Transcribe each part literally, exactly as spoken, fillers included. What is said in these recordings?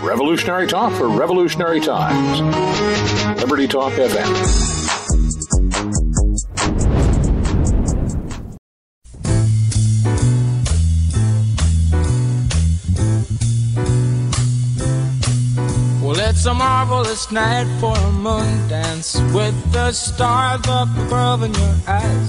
Revolutionary talk for revolutionary times. Liberty Talk F M. Well, it's a marvelous night for a moon dance with the stars up above in your eyes.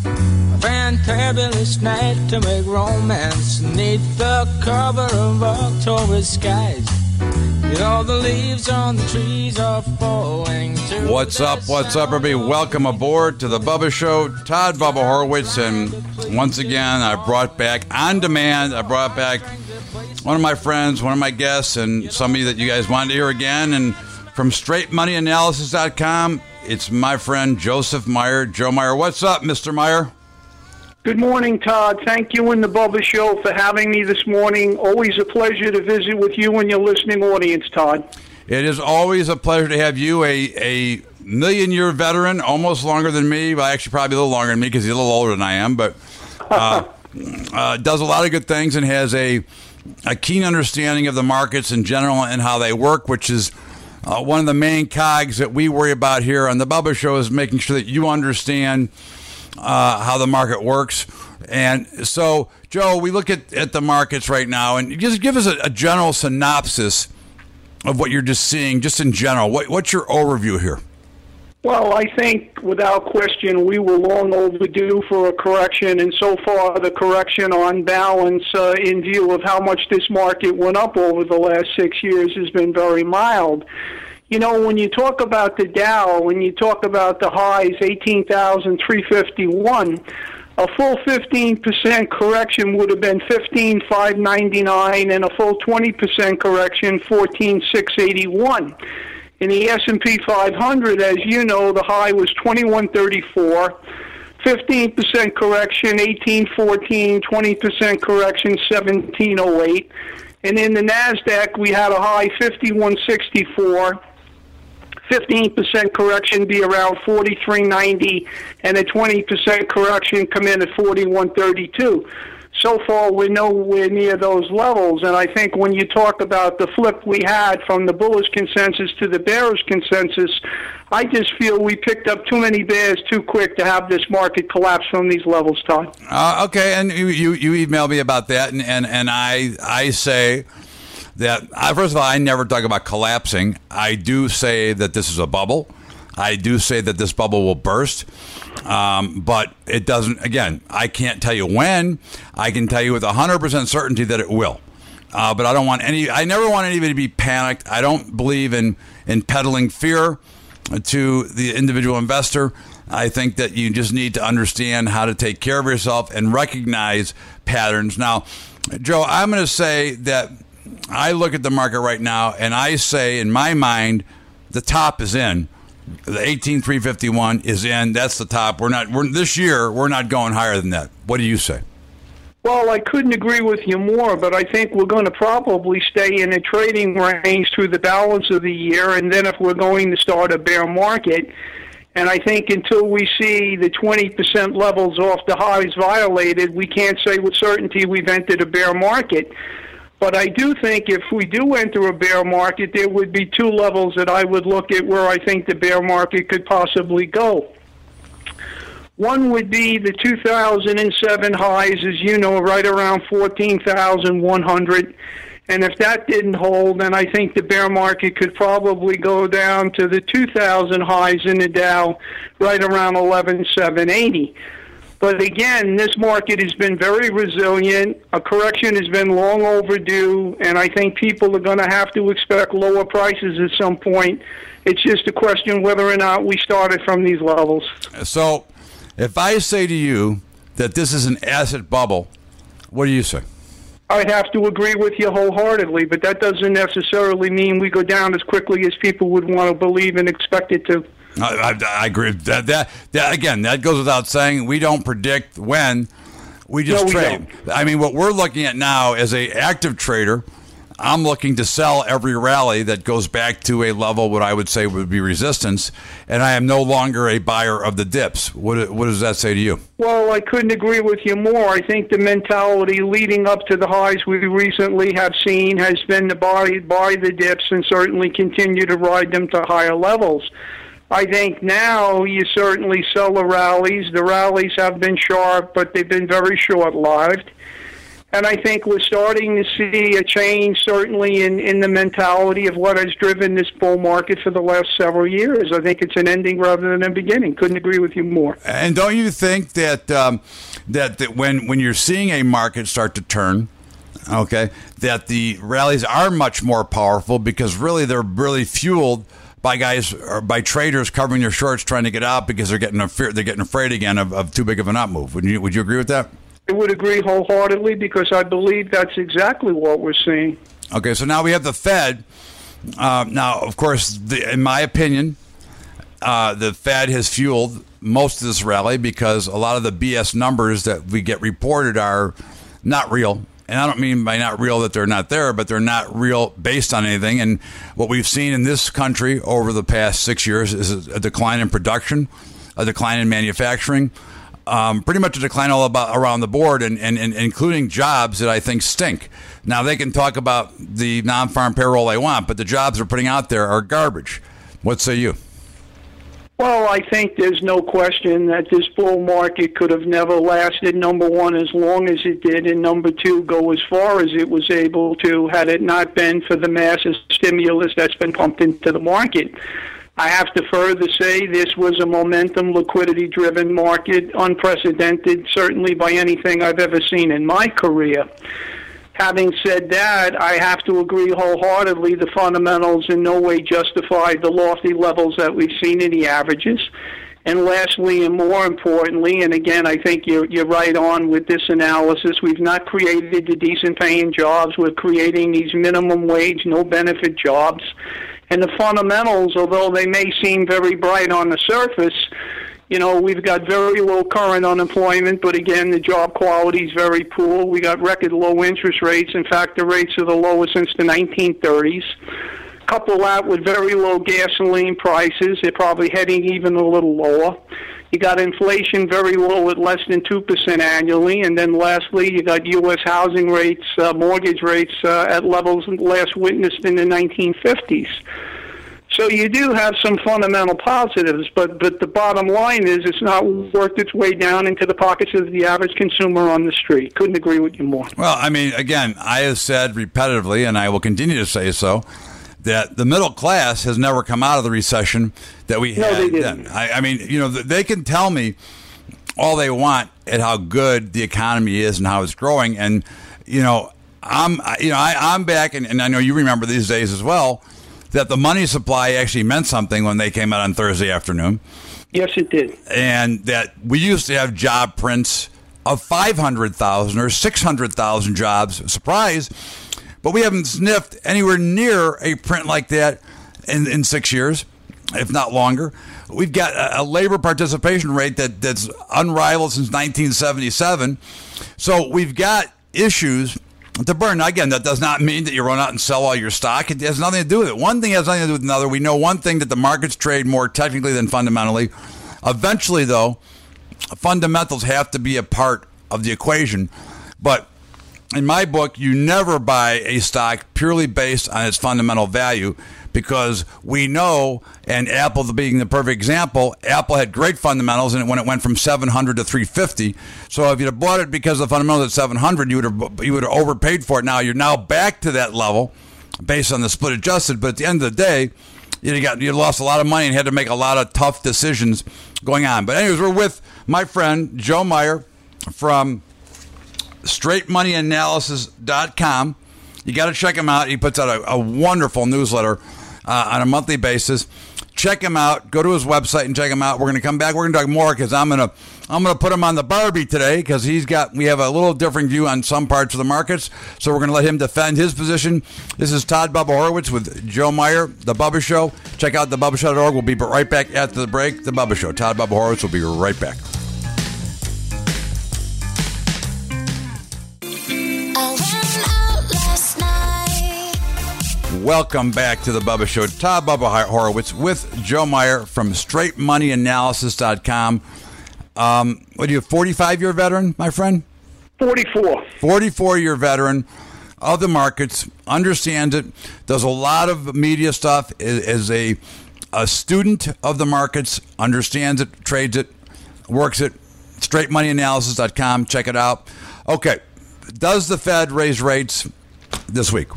A fantabulous night to make romance neath the cover of October skies. You know the leaves on the trees are falling to What's up, what's up, everybody? Welcome aboard to the Bubba Show. Todd Bubba Horowitz, and once again, I brought back, on demand, I brought back one of my friends, one of my guests, and somebody that you guys wanted to hear again. And from straight money analysis dot com, it's my friend Joseph Meyer. Joe Meyer, what's up, Mister Meyer? Good morning, Todd. Thank you and the Bubba Show for having me this morning. Always a pleasure to visit with you and your listening audience, Todd. It is always a pleasure to have you, a, a million-year veteran, almost longer than me, but actually probably a little longer than me because he's a little older than I am, but uh, uh, does a lot of good things and has a, a keen understanding of the markets in general and how they work, which is uh, one of the main cogs that we worry about here on the Bubba Show, is making sure that you understand Uh, how the market works. And so, Joe, we look at, at the markets right now, and just give us a, a general synopsis of what you're just seeing, just in general. What, what's your overview here? Well, I think without question we were long overdue for a correction, and so far the correction on balance uh, in view of how much this market went up over the last six years has been very mild. You know, when you talk about the Dow, when you talk about the highs, eighteen thousand three hundred fifty-one, a full fifteen percent correction would have been fifteen thousand five hundred ninety-nine, and a full twenty percent correction, fourteen thousand six hundred eighty-one. In the S and P five hundred, as you know, the high was twenty-one thirty-four, fifteen percent correction, eighteen fourteen, twenty percent correction, seventeen oh eight. And in the NASDAQ, we had a high fifty-one sixty-four, fifteen percent correction be around forty-three ninety, and a twenty percent correction come in at forty-one thirty-two. So far, we're nowhere near those levels, and I think when you talk about the flip we had from the bullish consensus to the bearish consensus, I just feel we picked up too many bears too quick to have this market collapse from these levels, Todd. Uh, okay, and you, you, you emailed me about that, and, and, and I I say that, uh, first of all, I never talk about collapsing. I do say that this is a bubble. I do say that this bubble will burst, um, but it doesn't, again, I can't tell you when. I can tell you with one hundred percent certainty that it will. Uh, but I don't want any, I never want anybody to be panicked. I don't believe in, in peddling fear to the individual investor. I think that you just need to understand how to take care of yourself and recognize patterns. Now, Joe, I'm going to say that I look at the market right now, and I say, in my mind, the top is in. The eighteen thousand three hundred fifty-one is in. That's the top. We're not. We're this year. We're not going higher than that. What do you say? Well, I couldn't agree with you more, but I think we're going to probably stay in a trading range through the balance of the year, and then if we're going to start a bear market, and I think until we see the twenty percent levels off the highs violated, we can't say with certainty we've entered a bear market. But I do think if we do enter a bear market, there would be two levels that I would look at where I think the bear market could possibly go. One would be the two thousand seven highs, as you know, right around fourteen thousand one hundred. And if that didn't hold, then I think the bear market could probably go down to the two thousand highs in the Dow, right around eleven thousand seven hundred eighty. But again, this market has been very resilient. A correction has been long overdue, and I think people are going to have to expect lower prices at some point. It's just a question whether or not we started from these levels. So if I say to you that this is an asset bubble, what do you say? I'd have to agree with you wholeheartedly, but that doesn't necessarily mean we go down as quickly as people would want to believe and expect it to. I, I, I agree. That, that that again, that goes without saying. We don't predict when. We just No, we trade. don't. I mean, what we're looking at now as a active trader, I'm looking to sell every rally that goes back to a level what I would say would be resistance, and I am no longer a buyer of the dips. What, what does that say to you? Well, I couldn't agree with you more. I think the mentality leading up to the highs we recently have seen has been to buy, buy the dips and certainly continue to ride them to higher levels. I think now you certainly sell the rallies. The rallies have been sharp, but they've been very short-lived. And I think we're starting to see a change, certainly, in, in the mentality of what has driven this bull market for the last several years. I think it's an ending rather than a beginning. Couldn't agree with you more. And don't you think that um, that, that when, when you're seeing a market start to turn, okay, that the rallies are much more powerful because really they're really fueled by guys or by traders covering their shorts trying to get out because they're getting afraid, they're getting afraid again of, of too big of an up move. Would you, would you agree with that? I would agree wholeheartedly because I believe that's exactly what we're seeing. Okay, so now we have the Fed. Uh, now, of course, the, in my opinion, uh, the Fed has fueled most of this rally because a lot of the B S numbers that we get reported are not real. And I don't mean by not real that they're not there, but they're not real based on anything. And what we've seen in this country over the past six years is a decline in production, a decline in manufacturing, Um, pretty much a decline all about around the board, and, and, and including jobs that I think stink. Now, they can talk about the non-farm payroll they want, but the jobs they're putting out there are garbage. What say you? Well, I think there's no question that this bull market could have never lasted, number one, as long as it did, and number two, go as far as it was able to had it not been for the massive stimulus that's been pumped into the market. I have to further say this was a momentum, liquidity-driven market, unprecedented, certainly by anything I've ever seen in my career. Having said that, I have to agree wholeheartedly the fundamentals in no way justify the lofty levels that we've seen in the averages. And lastly, and more importantly, and again, I think you're, you're right on with this analysis, we've not created the decent-paying jobs. We're creating these minimum wage, no-benefit jobs. And the fundamentals, although they may seem very bright on the surface, you know, we've got very low current unemployment, but again, the job quality is very poor. We got record low interest rates. In fact, the rates are the lowest since the nineteen thirties. Couple that with very low gasoline prices. They're probably heading even a little lower. You got inflation very low at less than two percent annually. And then lastly, you got U S housing rates, uh, mortgage rates uh, at levels last witnessed in the nineteen fifties. So you do have some fundamental positives, but, but the bottom line is it's not worked its way down into the pockets of the average consumer on the street. Couldn't agree with you more. Well, I mean, again, I have said repetitively, and I will continue to say so, that the middle class has never come out of the recession that we had no, they didn't. then. I, I mean, you know, they can tell me all they want at how good the economy is and how it's growing, and you know, I'm, you know, I, I'm back, and, and I know you remember these days as well, that the money supply actually meant something when they came out on Thursday afternoon. Yes, it did. And that we used to have job prints of five hundred thousand or six hundred thousand jobs. Surprise. But we haven't sniffed anywhere near a print like that in, in six years, if not longer. We've got a, a labor participation rate that, that's unrivaled since nineteen seventy-seven. So we've got issues to burn. Now, again, that does not mean that you run out and sell all your stock. It has nothing to do with it. One thing has nothing to do with another. We know one thing, that the markets trade more technically than fundamentally. Eventually, though, fundamentals have to be a part of the equation. But in my book, you never buy a stock purely based on its fundamental value, because we know, and Apple being the perfect example, Apple had great fundamentals and when it went from seven hundred to three fifty. So if you'd have bought it because the fundamentals at seven hundred, you would have you would have overpaid for it. Now you're now back to that level based on the split adjusted. But at the end of the day, you got you lost a lot of money and had to make a lot of tough decisions going on. But anyways, we're with my friend Joe Meyer from straight money analysis dot com. You got to check him out. He puts out a, a wonderful newsletter uh, on a monthly basis. Check him out. Go to his website and check him out. We're going to come back. We're going to talk more because I'm going to I'm going to put him on the Barbie today because he's got we have a little different view on some parts of the markets. So we're going to let him defend his position. This is Todd Bubba Horowitz with Joe Meyer, The Bubba Show. Check out the bubba show dot org. We'll be right back after the break. The Bubba Show. Todd Bubba Horowitz will be right back. I went out last night. Welcome back to the Bubba Show. Todd Bubba Horowitz with Joe Meyer from straight money analysis dot com. Um, what are you, a forty-five-year veteran, my friend? forty-four. forty-four-year veteran of the markets, understands it, does a lot of media stuff, is, is a, a student of the markets, understands it, trades it, works it. straight money analysis dot com. Check it out. Okay. Does the Fed raise rates this week?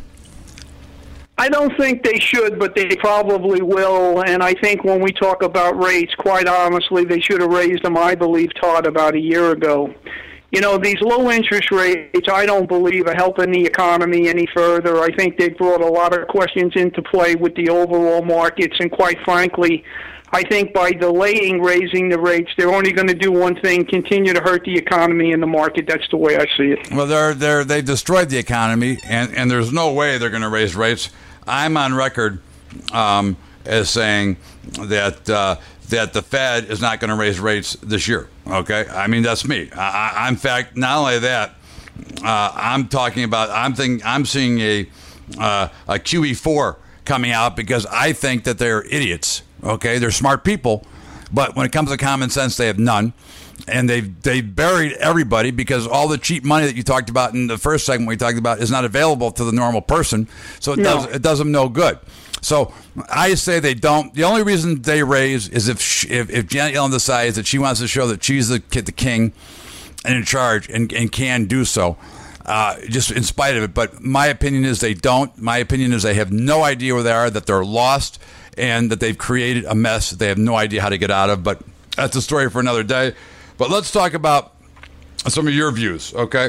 I don't think they should, but they probably will. And I think when we talk about rates, quite honestly, they should have raised them, I believe, Todd, about a year ago. You know, these low interest rates, I don't believe, are helping the economy any further. I think they brought a lot of questions into play with the overall markets. And quite frankly, I think by delaying raising the rates, they're only going to do one thing, continue to hurt the economy and the market. That's the way I see it. Well, they're, they're, they destroyed the economy, and, and there's no way they're going to raise rates. I'm on record um, as saying that uh, that the Fed is not going to raise rates this year. Okay, I mean that's me. I, I, in fact, not only that, uh, I'm talking about. I'm thinking. I'm seeing a uh, a Q E four coming out because I think that they're idiots. Okay, they're smart people, but when it comes to common sense, they have none. And they've, they've buried everybody because all the cheap money that you talked about in the first segment we talked about is not available to the normal person. So it, no. does, it does them no good. So I say they don't. The only reason they raise is if she, if, if Janet Yellen decides that she wants to show that she's the, the king and in charge and, and can do so, uh, just in spite of it. But my opinion is they don't. My opinion is they have no idea where they are, that they're lost, and that they've created a mess that they have no idea how to get out of. But that's a story for another day. But let's talk about some of your views, okay?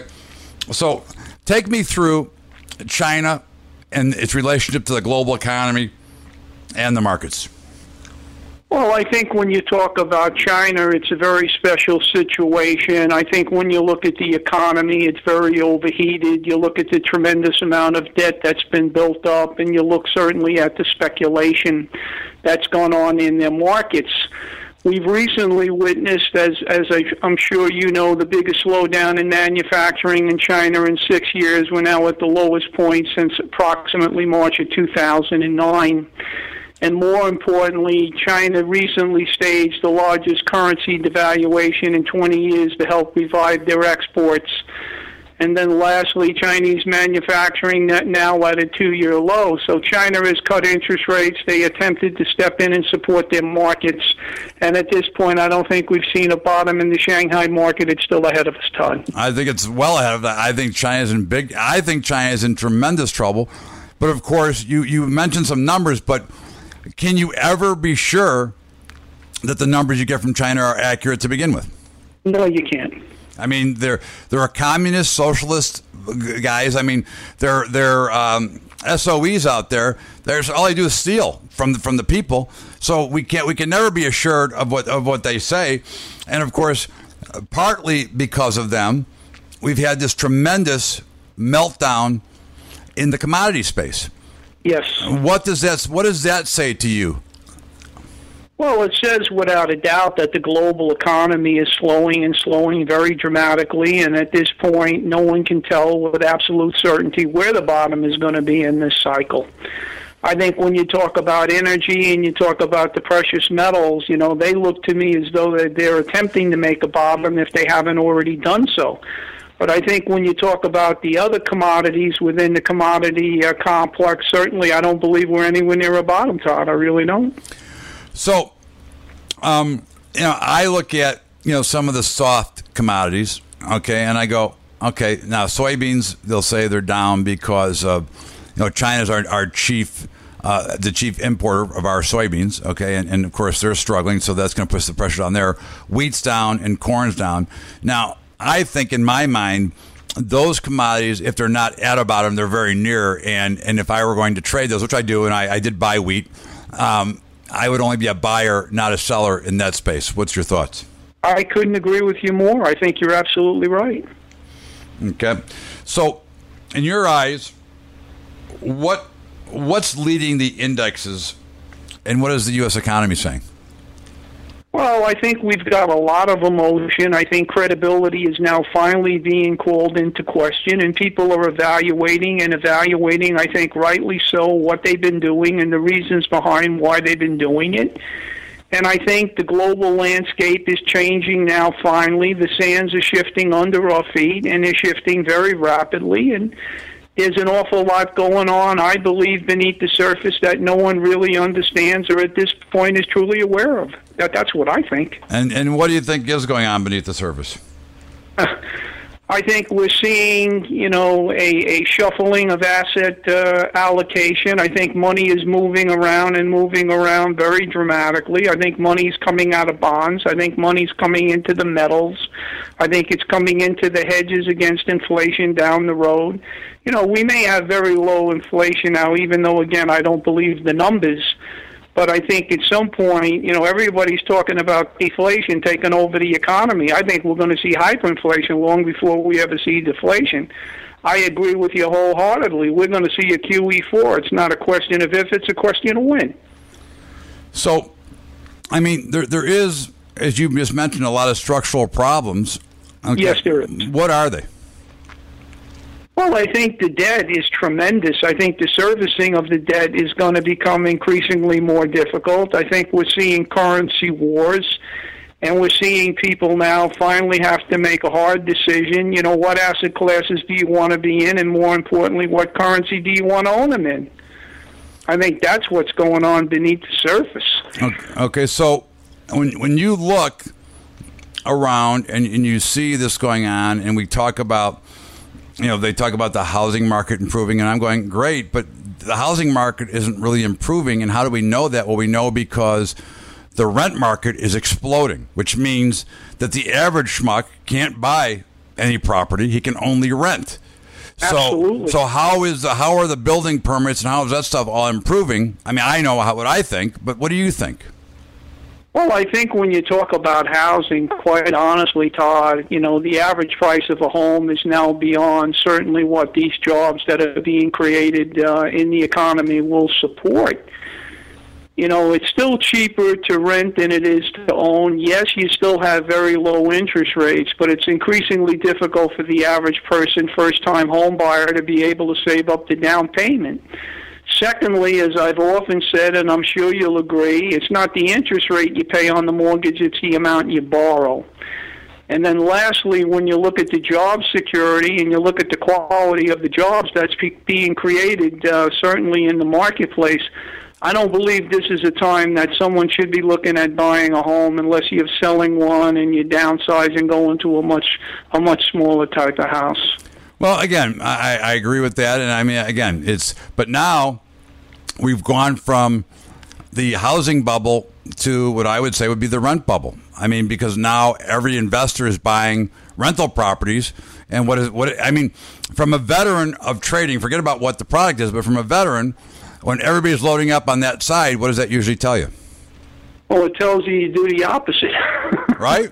So take me through China and its relationship to the global economy and the markets. Well, I think when you talk about China, it's a very special situation. I think when you look at the economy, it's very overheated. You look at the tremendous amount of debt that's been built up, and you look certainly at the speculation that's gone on in their markets. We've recently witnessed, as as I, I'm sure you know, the biggest slowdown in manufacturing in China in six years. We're now at the lowest point since approximately March of two thousand nine. And more importantly, China recently staged the largest currency devaluation in twenty years to help revive their exports. And then lastly, Chinese manufacturing now at a two-year low. So China has cut interest rates. They attempted to step in and support their markets. And at this point, I don't think we've seen a bottom in the Shanghai market. It's still ahead of us, Todd. I think it's well ahead of that. I think China's in big, I think China is in tremendous trouble. But of course, you, you mentioned some numbers, but can you ever be sure that the numbers you get from China are accurate to begin with? No, you can't. I mean, they're they're a communist, socialist guys. I mean, they're they're um, S O Es out there. There's all they do is steal from the, from the people. So we can't we can never be assured of what of what they say. And of course, partly because of them, we've had this tremendous meltdown in the commodity space. Yes. What does that What does that say to you? Well, it says without a doubt that the global economy is slowing and slowing very dramatically, and at this point, no one can tell with absolute certainty where the bottom is going to be in this cycle. I think when you talk about energy and you talk about the precious metals, you know, they look to me as though they're attempting to make a bottom if they haven't already done so. But I think when you talk about the other commodities within the commodity uh, complex, certainly I don't believe we're anywhere near a bottom, Todd. I really don't. So, um, you know, I look at, you know, some of the soft commodities, okay, and I go, okay, now soybeans, they'll say they're down because of, you know, China's our, our chief, uh, the chief importer of our soybeans, okay, and, and of course they're struggling, so that's going to push the pressure down there. Wheat's down and corn's down. Now, I think in my mind, those commodities, if they're not at a bottom, they're very near, and, and if I were going to trade those, which I do, and I, I did buy wheat, um, I would only be a buyer, not a seller in that space. What's your thoughts? I couldn't agree with you more. I think you're absolutely right. Okay. So, in your eyes, what what's leading the indexes, and what is the U S economy saying? Well, I think we've got a lot of emotion. I think credibility is now finally being called into question, and people are evaluating and evaluating, I think rightly so, what they've been doing and the reasons behind why they've been doing it. And I think the global landscape is changing now finally. The sands are shifting under our feet, and they're shifting very rapidly, and there's an awful lot going on, I believe, beneath the surface that no one really understands or at this point is truly aware of. That, that's what I think. And and what do you think is going on beneath the surface? I think we're seeing, you know, a, a shuffling of asset uh, allocation. I think money is moving around and moving around very dramatically. I think money's coming out of bonds. I think money's coming into the metals. I think it's coming into the hedges against inflation down the road. You know, we may have very low inflation now, even though, again, I don't believe the numbers. But I think at some point, you know, everybody's talking about deflation taking over the economy. I think we're going to see hyperinflation long before we ever see deflation. I agree with you wholeheartedly. We're going to see a Q E four. It's not a question of if, it's a question of when. So, I mean, there there is, as you just mentioned, a lot of structural problems. Okay. Yes, there is. What are they? Well, I think the debt is tremendous. I think the servicing of the debt is going to become increasingly more difficult. I think we're seeing currency wars, and we're seeing people now finally have to make a hard decision. You know, what asset classes do you want to be in, and more importantly, what currency do you want to own them in? I think that's what's going on beneath the surface. Okay, okay so when when you look around and, and you see this going on, and we talk about, you know, they talk about the housing market improving, and I'm going, great, but the housing market isn't really improving. And how do we know that? Well, we know because the rent market is exploding, which means that the average schmuck can't buy any property. He can only rent. Absolutely. So, so how is the, how are the building permits and how is that stuff all improving? I mean, I know how, what I think, but what do you think? Well, I think when you talk about housing, quite honestly, Todd, you know, the average price of a home is now beyond certainly what these jobs that are being created uh, in the economy will support. You know, it's still cheaper to rent than it is to own. Yes, you still have very low interest rates, but it's increasingly difficult for the average person, first-time home buyer, to be able to save up the down payment. Secondly, as I've often said, and I'm sure you'll agree, it's not the interest rate you pay on the mortgage, it's the amount you borrow. And then lastly, when you look at the job security and you look at the quality of the jobs that's be- being created, uh, certainly in the marketplace, I don't believe this is a time that someone should be looking at buying a home unless you're selling one and you downsize and go into a much a much smaller type of house. Well, again, I, I agree with that, and I mean, again, it's but now we've gone from the housing bubble to what I would say would be the rent bubble. I mean, because now every investor is buying rental properties, and what is what I mean, from a veteran of trading, forget about what the product is, but from a veteran, when everybody's loading up on that side, what does that usually tell you? Well, it tells you you do the opposite. Right?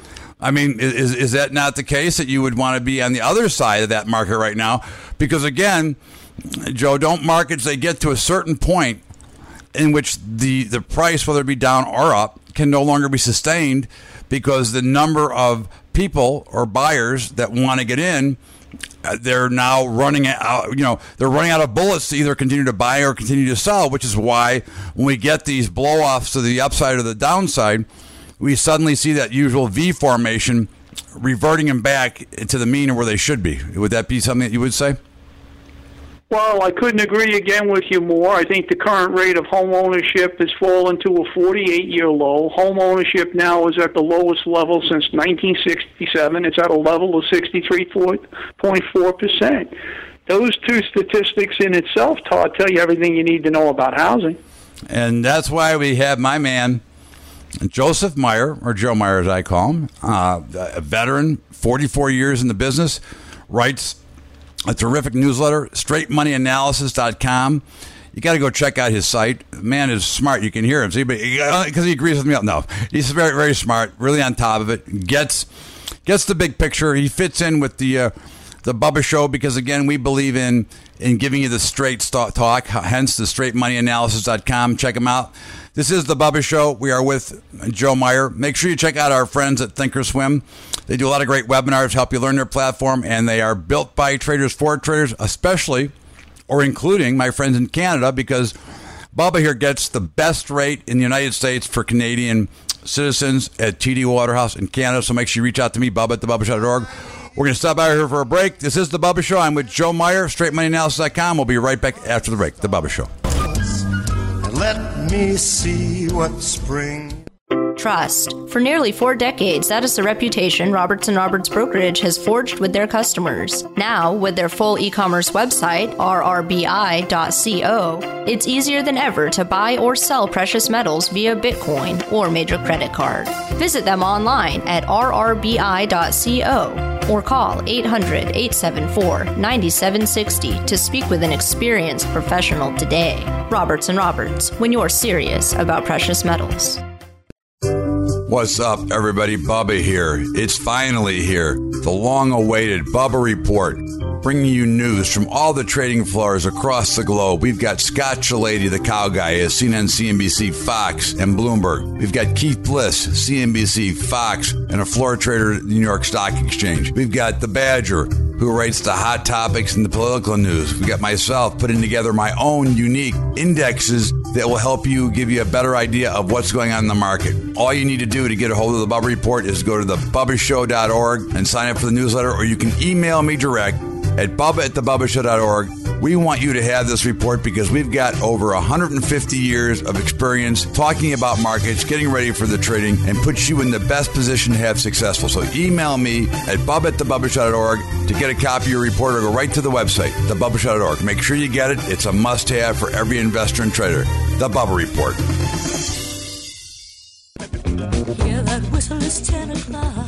I mean, is is that not the case, that you would want to be on the other side of that market right now? Because, again, Joe, don't markets, they get to a certain point in which the, the price, whether it be down or up, can no longer be sustained because the number of people or buyers that want to get in, they're now running out, you know, they're running out of bullets to either continue to buy or continue to sell, which is why when we get these blow-offs to the upside or the downside, we suddenly see that usual V formation reverting them back to the mean or where they should be. Would that be something that you would say? Well, I couldn't agree again with you more. I think the current rate of home ownership has fallen to a forty-eight year low. Home ownership now is at the lowest level since nineteen sixty-seven. It's at a level of sixty-three point four percent. Those two statistics in itself, Todd, tell you everything you need to know about housing. And that's why we have my man, Joseph Meyer, or Joe Meyer as I call him, uh, a veteran, forty-four years in the business, writes a terrific newsletter, straight money analysis dot com. You got to go check out his site. The man is smart. You can hear him. See, because he agrees with me. No, he's very, very smart, really on top of it, gets gets the big picture. He fits in with the uh, the Bubba Show because, again, we believe in in giving you the straight talk, hence the straight money analysis dot com. Check them out. This is the Bubba Show. We are with Joe Meyer. Make sure you check out our friends at Thinkorswim. They do a lot of great webinars, help you learn their platform, and they are built by traders for traders, especially or including my friends in Canada, because Bubba here gets the best rate in the United States for Canadian citizens at T D Waterhouse in Canada. So make sure you reach out to me, Bubba at the Bubba Show dot org. We're going to stop out here for a break. This is the Bubba Show. I'm with Joe Meyer, straight money analysis dot com. We'll be right back after the break. The Bubba Show. Let me see what spring... Trust. For nearly four decades, that is the reputation Roberts and Roberts Brokerage has forged with their customers. Now, with their full e-commerce website, R R B I dot co, it's easier than ever to buy or sell precious metals via Bitcoin or major credit card. Visit them online at R R B I dot co or call eight hundred, eight seven four, nine seven six zero to speak with an experienced professional today. Roberts and Roberts, when you're serious about precious metals. What's up, everybody? Bubba here. It's finally here. The long-awaited Bubba Report, bringing you news from all the trading floors across the globe. We've got Scott Shellady, the cow guy, at C N N, C N B C, Fox, and Bloomberg. We've got Keith Bliss, C N B C, Fox, and a floor trader at the New York Stock Exchange. We've got the Badger, who writes the hot topics and the political news. We got myself putting together my own unique indexes that will help you, give you a better idea of what's going on in the market. All you need to do to get a hold of the Bubba Report is go to the Bubba Show dot org and sign up for the newsletter, or you can email me direct at Bubba at the Bubba Show dot org. We want you to have this report because we've got over one hundred fifty years of experience talking about markets, getting ready for the trading, and puts you in the best position to have successful. So email me at Bubba at the Bubba Show dot org to get a copy of your report, or go right to the website, the Bubba Show dot org. Make sure you get it. It's a must-have for every investor and trader. The Bubba Report. Yeah, that whistle is ten o'clock.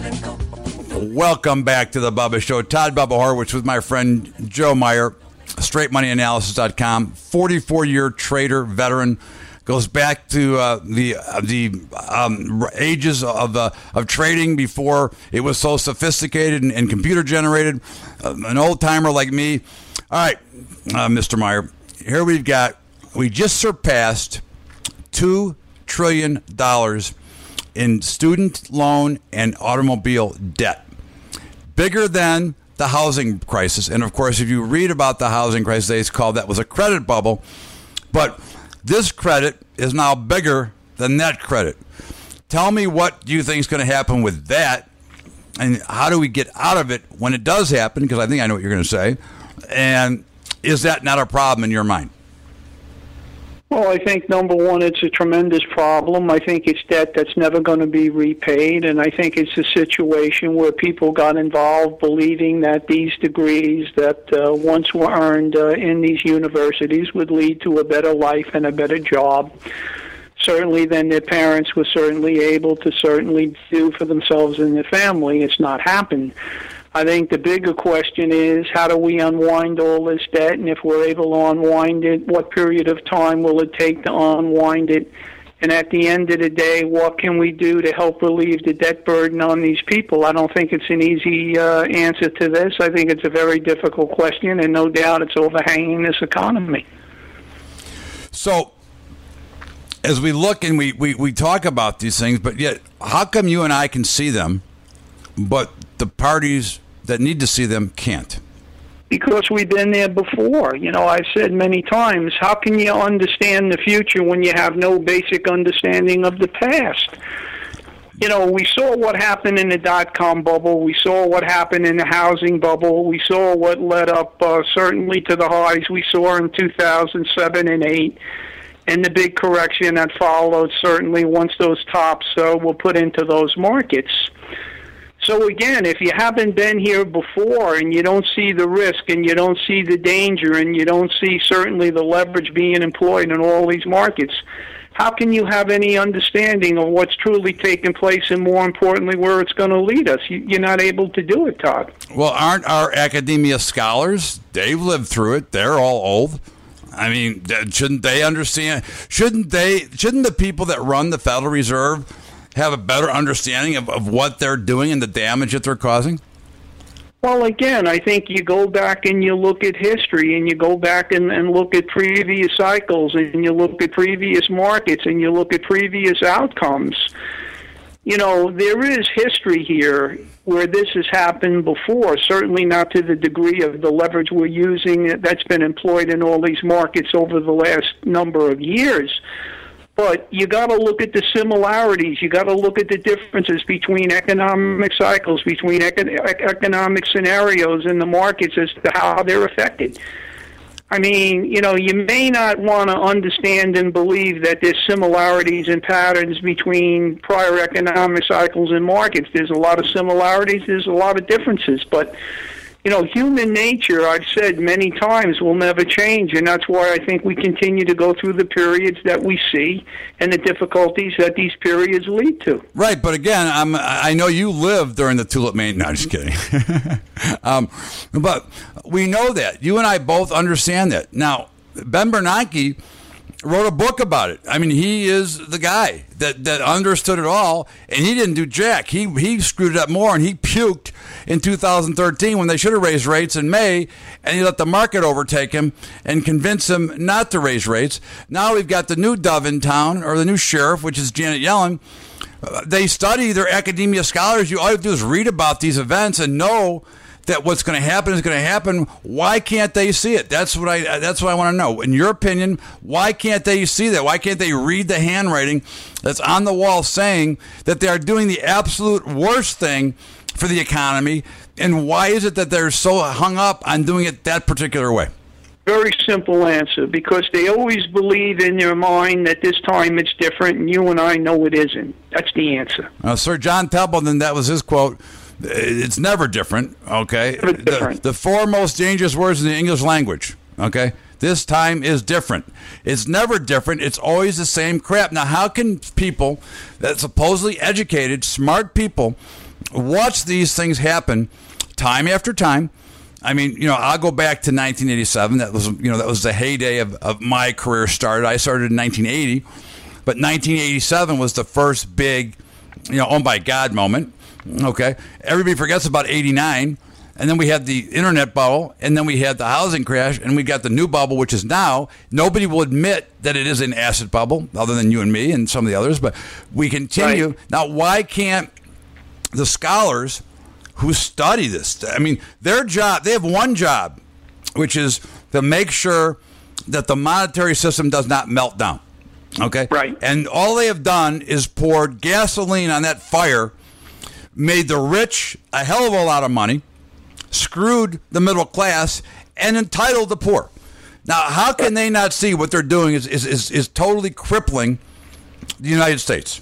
Welcome back to the Bubba Show. Todd Bubba Horwitz with my friend Joe Meyer, straight money analysis dot com, forty-four year trader, veteran, goes back to uh, the uh, the um, ages of uh, of trading before it was so sophisticated and, and computer generated. Uh, an old timer like me. All right, uh, Mister Meyer, here we've got, we just surpassed two trillion dollars in student loan and automobile debt. Bigger than the housing crisis. And of course, if you read about the housing crisis, they call that was a credit bubble. But this credit is now bigger than that credit. Tell me, what do you think is going to happen with that? And how do we get out of it when it does happen? Because I think I know what you're going to say. And is that not a problem in your mind? Well, I think, number one, it's a tremendous problem. I think it's debt that's never going to be repaid, and I think it's a situation where people got involved believing that these degrees that uh, once were earned uh, in these universities would lead to a better life and a better job. Certainly than their parents were certainly able to certainly do for themselves and their family. It's not happened. I think the bigger question is, how do we unwind all this debt? And if we're able to unwind it, what period of time will it take to unwind it? And at the end of the day, what can we do to help relieve the debt burden on these people? I don't think it's an easy uh, answer to this. I think it's a very difficult question, and no doubt it's overhanging this economy. So, as we look and we, we, we talk about these things, but yet, how come you and I can see them, but the parties that need to see them can't? Because we've been there before. You know, I've said many times, how can you understand the future when you have no basic understanding of the past? You know, we saw what happened in the dot-com bubble. We saw what happened in the housing bubble. We saw what led up uh, certainly to the highs we saw in two thousand seven and eight, and the big correction that followed certainly once those tops uh, were put into those markets. So again, if you haven't been here before and you don't see the risk and you don't see the danger and you don't see certainly the leverage being employed in all these markets, how can you have any understanding of what's truly taking place and, more importantly, where it's going to lead us? You're not able to do it, Todd. Well, aren't our academia scholars? They've lived through it. They're all old. I mean, shouldn't they understand? Shouldn't they? Shouldn't the people that run the Federal Reserve have a better understanding of, of what they're doing and the damage that they're causing? Well, again, I think you go back and you look at history, and you go back and, and look at previous cycles, and you look at previous markets, and you look at previous outcomes. You know, there is history here where this has happened before, certainly not to the degree of the leverage we're using that's been employed in all these markets over the last number of years. But you got to look at the similarities. You got to look at the differences between economic cycles, between econ- economic scenarios in the markets as to how they're affected. I mean, you know, you may not want to understand and believe that there's similarities and patterns between prior economic cycles and markets. There's a lot of similarities. There's a lot of differences. But, you know, human nature, I've said many times, will never change, and that's why I think we continue to go through the periods that we see and the difficulties that these periods lead to. Right, but again, I'm, I know you lived during the tulip mania. No, just kidding. um, but we know that. You and I both understand that. Now, Ben Bernanke wrote a book about it. I mean, he is the guy that, that understood it all, and he didn't do jack. He he screwed it up more, and he puked in two thousand thirteen when they should have raised rates in May, and he let the market overtake him and convince him not to raise rates. Now we've got the new dove in town, or the new sheriff, which is Janet Yellen. Uh, they study, their academia scholars. You all you have to do is read about these events and know that what's going to happen is going to happen. Why can't they see it? That's what I that's what I want to know. In your opinion, why can't they see that? Why can't they read the handwriting that's on the wall saying that they are doing the absolute worst thing for the economy? And why is it that they're so hung up on doing it that particular way? Very simple answer, because they always believe in their mind that this time it's different, and you and I know it isn't. That's the answer. Uh, Sir John Templeton, that was his quote. It's never different, okay? Never different. The, the four most dangerous words in the English language, okay? This time is different. It's never different. It's always the same crap. Now, how can people that supposedly educated, smart people watch these things happen time after time? I mean, you know, I'll go back to nineteen eighty-seven. That was, you know, that was the heyday of, of my career started. I started in nineteen eighty, but nineteen eighty-seven was the first big, you know, oh my God moment. Okay, everybody forgets about eighty-nine, and then we had the internet bubble, and then we had the housing crash, and we got the new bubble, which is now. Nobody will admit that it is an asset bubble, other than you and me and some of the others, but we continue. Right. Now, why can't the scholars who study this, I mean, their job, they have one job, which is to make sure that the monetary system does not melt down, okay? Right. And all they have done is poured gasoline on that fire, made the rich a hell of a lot of money, screwed the middle class, and entitled the poor. Now, how can they not see what they're doing is, is, is, is totally crippling the United States?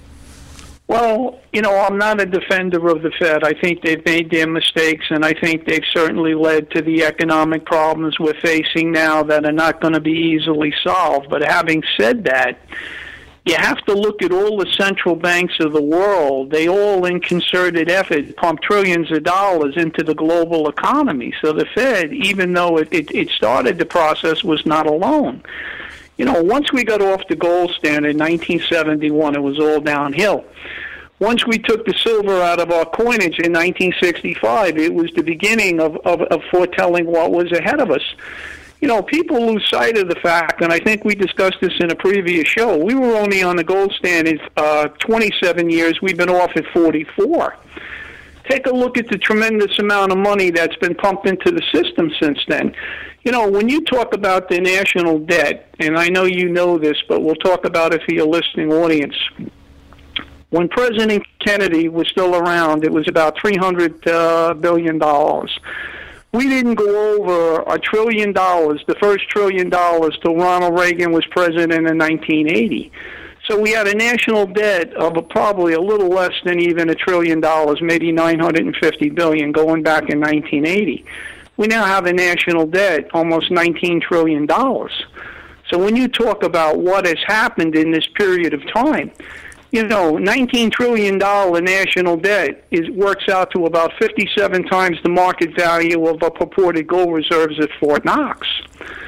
Well, you know, I'm not a defender of the Fed. I think they've made their mistakes, and I think they've certainly led to the economic problems we're facing now that are not going to be easily solved. But having said that, you have to look at all the central banks of the world. They all, in concerted effort, pump trillions of dollars into the global economy. So the Fed, even though it, it, it started the process, was not alone. You know, once we got off the gold standard in nineteen seventy-one, it was all downhill. Once we took the silver out of our coinage in nineteen sixty-five, it was the beginning of, of, of foretelling what was ahead of us. You know, people lose sight of the fact, and I think we discussed this in a previous show, we were only on the gold standard uh, twenty-seven years. We've been off at forty-four. Take a look at the tremendous amount of money that's been pumped into the system since then. You know, when you talk about the national debt, and I know you know this, but we'll talk about it for your listening audience. When President Kennedy was still around, it was about three hundred uh, billion dollars. We didn't go over a trillion dollars, the first trillion dollars, till Ronald Reagan was president in nineteen eighty. So we had a national debt of a, probably a little less than even a trillion dollars, maybe nine hundred fifty billion dollars going back in nineteen eighty. We now have a national debt almost nineteen trillion dollars. So when you talk about what has happened in this period of time, you know, nineteen trillion dollars national debt is works out to about fifty-seven times the market value of a purported gold reserves at Fort Knox.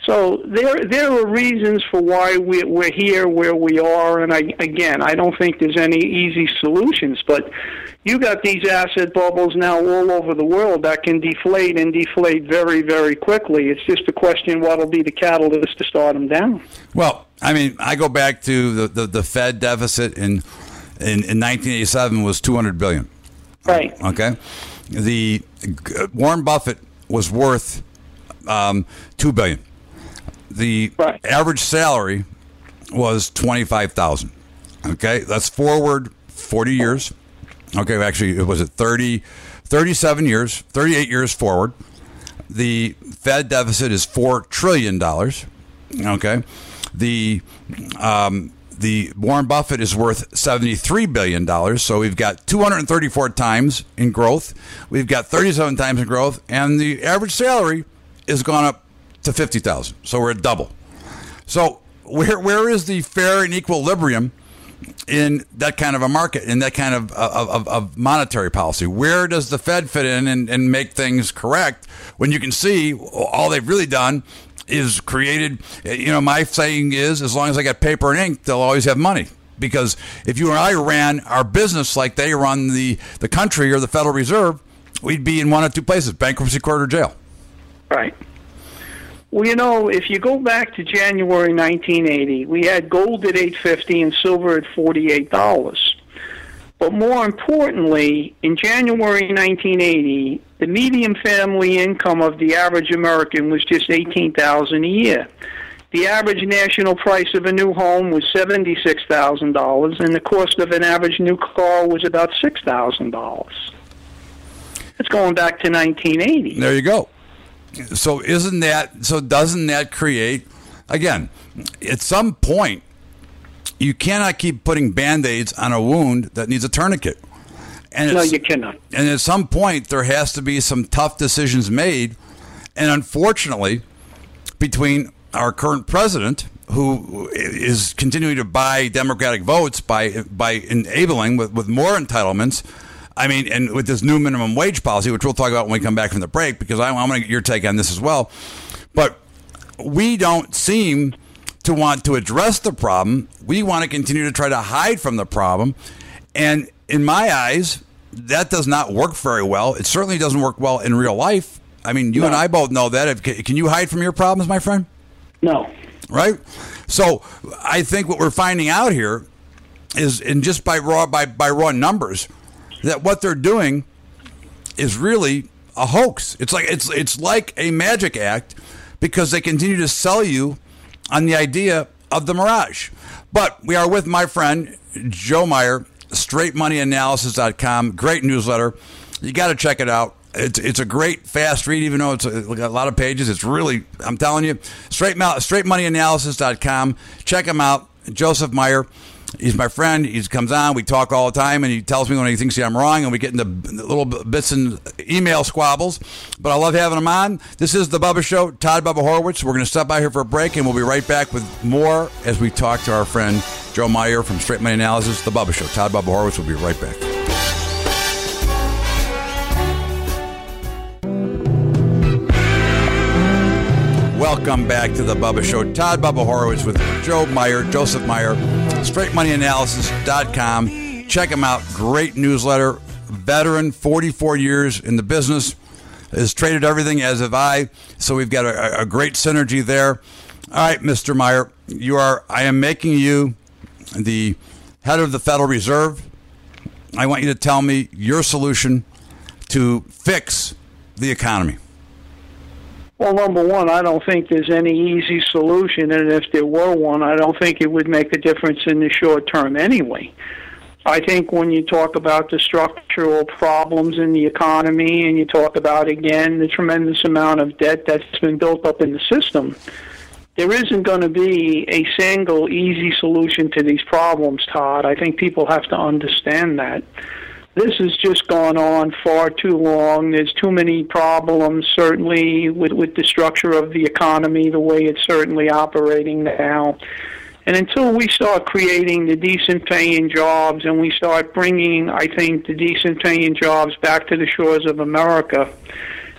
So there there are reasons for why we, we're here where we are, and I, again, I don't think there's any easy solutions, but you got these asset bubbles now all over the world that can deflate and deflate very, very quickly. It's just a question what will be the catalyst to start them down. Well, I mean, I go back to the, the, the Fed deficit in, in in nineteen eighty-seven was two hundred billion dollars. Right. Okay. The Warren Buffett was worth um, two billion dollars. The right. average salary was twenty-five thousand dollars. Okay, that's forward forty years. Okay, actually, it was at thirty, thirty-seven years, thirty-eight years forward. The Fed deficit is four trillion dollars. Okay, the um, the Warren Buffett is worth seventy-three billion dollars. So we've got two hundred thirty-four times in growth. We've got thirty-seven times in growth, and the average salary has gone up to fifty thousand. So we're at double. So where where is the fair and equilibrium in that kind of a market, in that kind of of, of monetary policy? Where does the Fed fit in and, and make things correct when you can see all they've really done is created, you know, my saying is, as long as I got paper and ink, they'll always have money. Because if you and I ran our business like they run the, the country or the Federal Reserve, we'd be in one of two places, bankruptcy court or jail. Right. Well, you know, if you go back to January nineteen eighty, we had gold at eight fifty and silver at forty-eight dollars. But more importantly, in January nineteen eighty, the median family income of the average American was just eighteen thousand dollars a year. The average national price of a new home was seventy-six thousand dollars, and the cost of an average new car was about six thousand dollars. It's going back to nineteen eighty. There you go. So isn't that, so doesn't that create, again, at some point, you cannot keep putting Band-Aids on a wound that needs a tourniquet. And no, you cannot. And at some point, there has to be some tough decisions made. And unfortunately, between our current president, who is continuing to buy Democratic votes by by enabling with, with more entitlements, I mean, and with this new minimum wage policy, which we'll talk about when we come back from the break, because I, I'm going to get your take on this as well. But we don't seem to want to address the problem. We want to continue to try to hide from the problem. And in my eyes, that does not work very well. It certainly doesn't work well in real life. I mean, you no. and I both know that. Can you hide from your problems, my friend? No. Right? So I think what we're finding out here is, and just by raw by, by raw numbers, that what they're doing is really a hoax. It's like it's it's like a magic act, because they continue to sell you on the idea of the mirage. But we are with my friend Joe Meyer, straight money analysis dot com. Great newsletter. You got to check it out. It's it's a great fast read, even though it's a, a lot of pages. It's really, I'm telling you, straight straight money analysis dot com. Check him out, Joseph Meyer. He's my friend. He comes on. We talk all the time, and he tells me when he thinks I'm wrong, and we get into little bits and email squabbles. But I love having him on. This is The Bubba Show. Todd Bubba Horowitz. We're going to stop by here for a break, and we'll be right back with more as we talk to our friend Joe Meyer from Straight Money Analysis, The Bubba Show. Todd Bubba Horowitz will be right back. Welcome back to The Bubba Show. Todd Bubba Horowitz with Joe Meyer, Joseph Meyer, straight money analysis dot com. Check him out. Great newsletter. Veteran, forty-four years in the business. Has traded everything, as have I. So we've got a, a great synergy there. All right, Mister Meyer, you are. I am making you the head of the Federal Reserve. I want you to tell me your solution to fix the economy. Well, number one, I don't think there's any easy solution, and if there were one, I don't think it would make a difference in the short term anyway. I think when you talk about the structural problems in the economy, and you talk about, again, the tremendous amount of debt that's been built up in the system, there isn't going to be a single easy solution to these problems, Todd. I think people have to understand that. This has just gone on far too long. There's too many problems, certainly, with, with the structure of the economy, the way it's certainly operating now. And until we start creating the decent-paying jobs and we start bringing, I think, the decent-paying jobs back to the shores of America,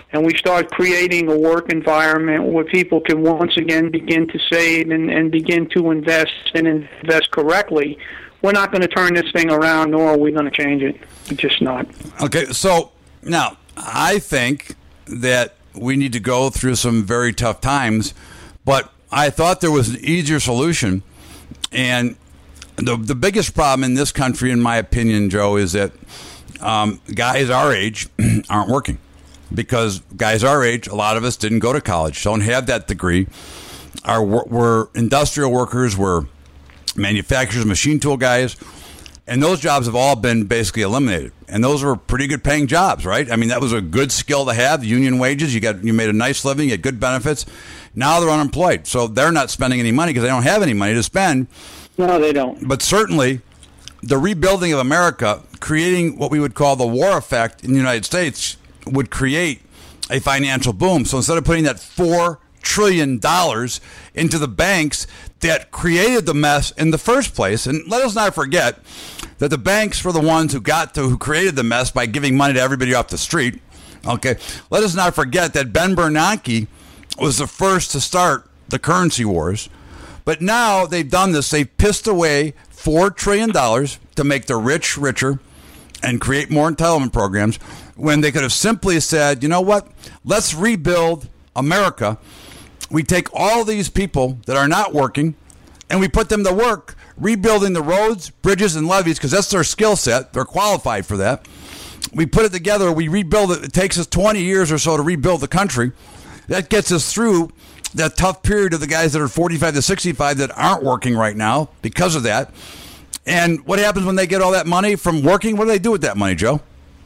and we start creating a work environment where people can once again begin to save and, and begin to invest and invest correctly, we're not going to turn this thing around, nor are we going to change it. We're just not. Okay, so now I think that we need to go through some very tough times, but I thought there was an easier solution. And the the biggest problem in this country, in my opinion, Joe, is that um, guys our age aren't working. Because guys our age, a lot of us didn't go to college, don't have that degree. Our, we're industrial workers, we're manufacturers, machine tool guys, and those jobs have all been basically eliminated. And those were pretty good paying jobs, right? I mean, that was a good skill to have, union wages. You got you made a nice living, you had good benefits. Now they're unemployed, so they're not spending any money because they don't have any money to spend. No, they don't. But certainly, the rebuilding of America, creating what we would call the war effect in the United States, would create a financial boom. So instead of putting that four trillion dollars into the banks that created the mess in the first place, and let us not forget that the banks were the ones who got to, who created the mess by giving money to everybody off the street. Okay, let us not forget that Ben Bernanke was the first to start the currency wars. But now they've done this. They've pissed away four trillion dollars to make the rich richer and create more entitlement programs, when they could have simply said, you know what, let's rebuild America. We take all these people that are not working and we put them to work rebuilding the roads, bridges, and levees, because that's their skill set. They're qualified for that. We put it together. We rebuild it. It takes us twenty years or so to rebuild the country. That gets us through that tough period of the guys that are forty-five to sixty-five that aren't working right now because of that. And what happens when they get all that money from working? What do they do with that money, Joe?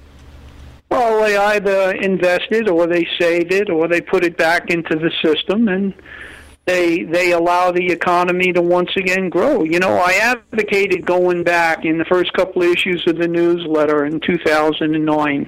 Well, they either invest it or they save it or they put it back into the system, and they they allow the economy to once again grow. You know, I advocated going back in the first couple of issues of the newsletter in two thousand nine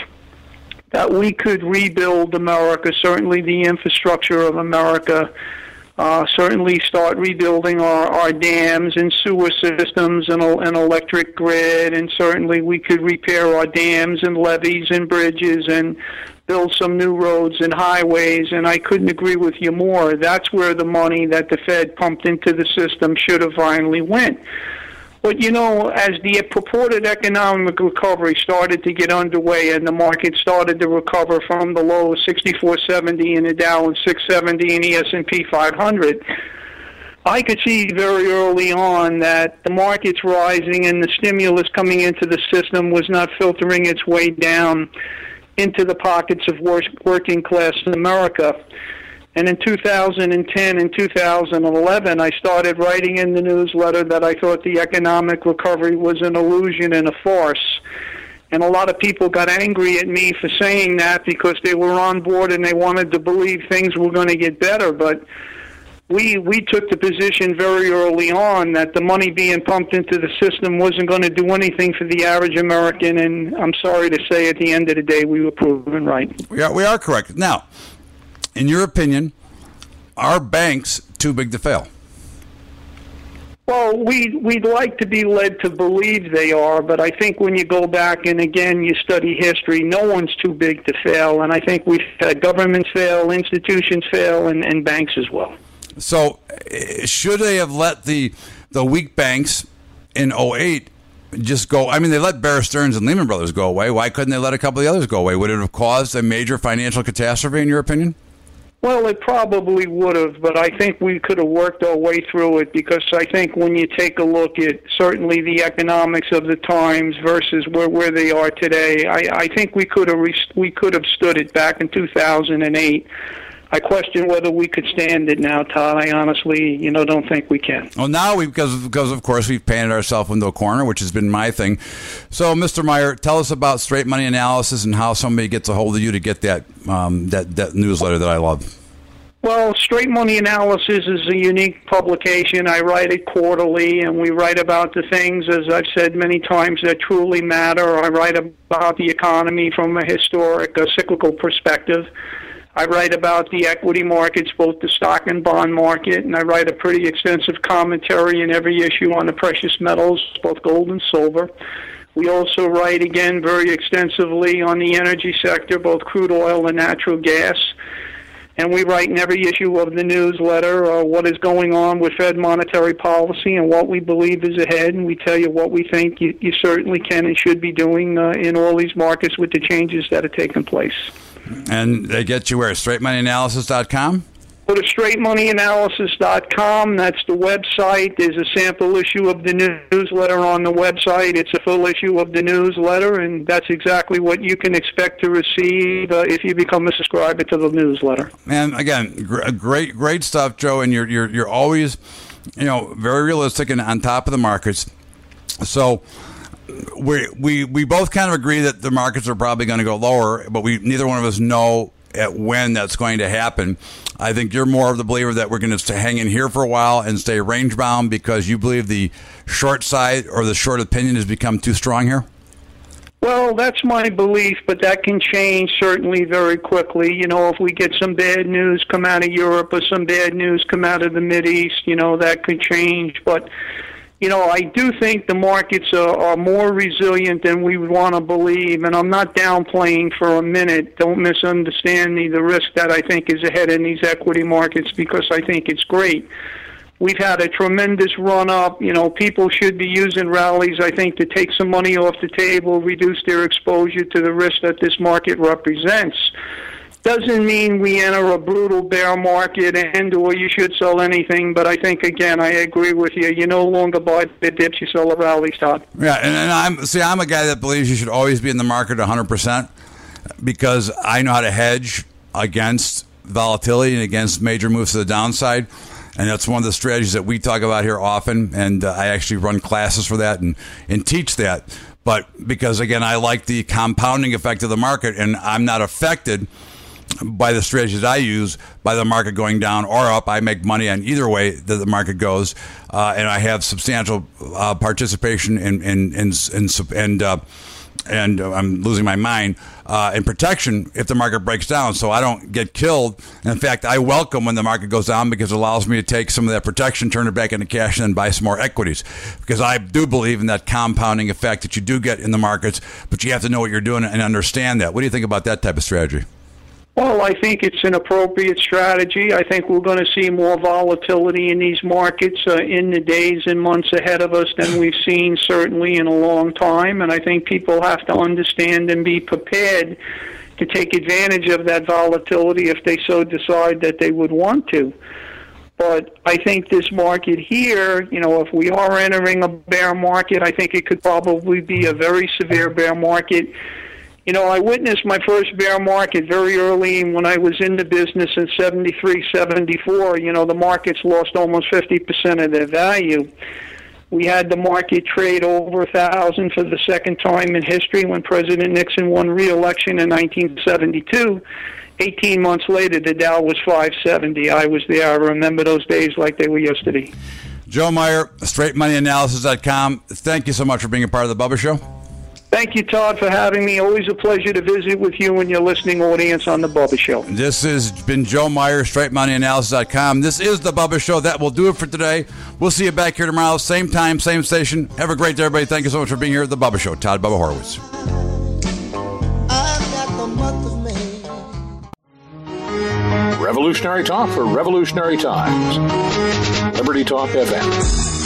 that we could rebuild America, certainly the infrastructure of America, uh, certainly start rebuilding our, our dams and sewer systems and an electric grid, and certainly we could repair our dams and levees and bridges and build some new roads and highways, and I couldn't agree with you more. That's where the money that the Fed pumped into the system should have finally went. But, you know, as the purported economic recovery started to get underway and the market started to recover from the low of sixty-four seventy in the Dow and six seventy in the S and P five hundred, I could see very early on that the market's rising and the stimulus coming into the system was not filtering its way down into the pockets of working class in America. And in two thousand ten and two thousand eleven, I started writing in the newsletter that I thought the economic recovery was an illusion and a farce. And a lot of people got angry at me for saying that because they were on board and they wanted to believe things were going to get better. But we we took the position very early on that the money being pumped into the system wasn't going to do anything for the average American. And I'm sorry to say, at the end of the day, we were proven right. We are, we are correct. Now, in your opinion, are banks too big to fail? Well, we, we'd like to be led to believe they are, but I think when you go back and, again, you study history, no one's too big to fail. And I think we've had governments fail, institutions fail, and, and banks as well. So should they have let the the weak banks in oh eight just go? I mean, they let Bear Stearns and Lehman Brothers go away. Why couldn't they let a couple of the others go away? Would it have caused a major financial catastrophe, in your opinion? Well, it probably would have, but I think we could have worked our way through it, because I think when you take a look at certainly the economics of the times versus where, where they are today, I, I think we could have re- we could have stood it back in two thousand eight. I question whether we could stand it now, Todd. I honestly, you know, don't think we can. Well, now we because because of course we've painted ourselves into a corner, which has been my thing. So, Mister Meyer, tell us about Straight Money Analysis and how somebody gets a hold of you to get that um, that that newsletter that I love. Well, Straight Money Analysis is a unique publication. I write it quarterly, and we write about the things, as I've said many times, that truly matter. I write about the economy from a historic, a cyclical perspective. I write about the equity markets, both the stock and bond market, and I write a pretty extensive commentary in every issue on the precious metals, both gold and silver. We also write, again, very extensively on the energy sector, both crude oil and natural gas. And we write in every issue of the newsletter uh, what is going on with Fed monetary policy and what we believe is ahead. And we tell you what we think you, you certainly can and should be doing uh, in all these markets with the changes that are taking place. And they get you where? straight money analysis dot com? Go to straight money analysis dot com. That's the website. There's a sample issue of the newsletter on the website. It's a full issue of the newsletter, and that's exactly what you can expect to receive uh, if you become a subscriber to the newsletter. And again, gr- great, great stuff, Joe. And you're you're you're always, you know, very realistic and on top of the markets. So we we we both kind of agree that the markets are probably going to go lower, but we neither one of us know at when that's going to happen. I think you're more of the believer that we're going to hang in here for a while and stay range bound because you believe the short side or the short opinion has become too strong here? Well, that's my belief, but that can change certainly very quickly. You know, if we get some bad news come out of Europe or some bad news come out of the Mideast, you know, that could change. But you know, I do think the markets are, are more resilient than we would want to believe, and I'm not downplaying for a minute. Don't misunderstand me, the risk that I think is ahead in these equity markets, because I think it's great. We've had a tremendous run-up. You know, people should be using rallies, I think, to take some money off the table, reduce their exposure to the risk that this market represents. Doesn't mean we enter a brutal bear market and or you should sell anything, but I think, again, I agree with you. You no longer buy the dips, you sell the rallies, Todd. Yeah, and, and I'm see, I'm a guy that believes you should always be in the market one hundred percent because I know how to hedge against volatility and against major moves to the downside. And that's one of the strategies that we talk about here often, and uh, I actually run classes for that and, and teach that. But because, again, I like the compounding effect of the market, and I'm not affected by the strategies I use, by the market going down or up. I make money on either way that the market goes, uh, and I have substantial uh, participation in in in, in, in and uh, and uh, I'm losing my mind uh, in protection if the market breaks down, so I don't get killed. And in fact, I welcome when the market goes down because it allows me to take some of that protection, turn it back into cash, and then buy some more equities. Because I do believe in that compounding effect that you do get in the markets, but you have to know what you're doing and understand that. What do you think about that type of strategy? Well, I think it's an appropriate strategy. I think we're going to see more volatility in these markets uh, in the days and months ahead of us than we've seen certainly in a long time. And I think people have to understand and be prepared to take advantage of that volatility if they so decide that they would want to. But I think this market here, you know, if we are entering a bear market, I think it could probably be a very severe bear market. You know, I witnessed my first bear market very early when I was in the business in seventy-three, seventy-four. You know, the markets lost almost fifty percent of their value. We had the market trade over one thousand for the second time in history when President Nixon won re-election in nineteen seventy-two. eighteen months later, the Dow was five seventy. I was there. I remember those days like they were yesterday. Joe Meyer, straight money analysis dot com. Thank you so much for being a part of the Bubba Show. Thank you, Todd, for having me. Always a pleasure to visit with you and your listening audience on The Bubba Show. This has been Joe Meyer, straight money analysis dot com. This is The Bubba Show. That will do it for today. We'll see you back here tomorrow, same time, same station. Have a great day, everybody. Thank you so much for being here at The Bubba Show. Todd Bubba Horowitz. I've got the month of May. Revolutionary talk for revolutionary times. Liberty Talk F M.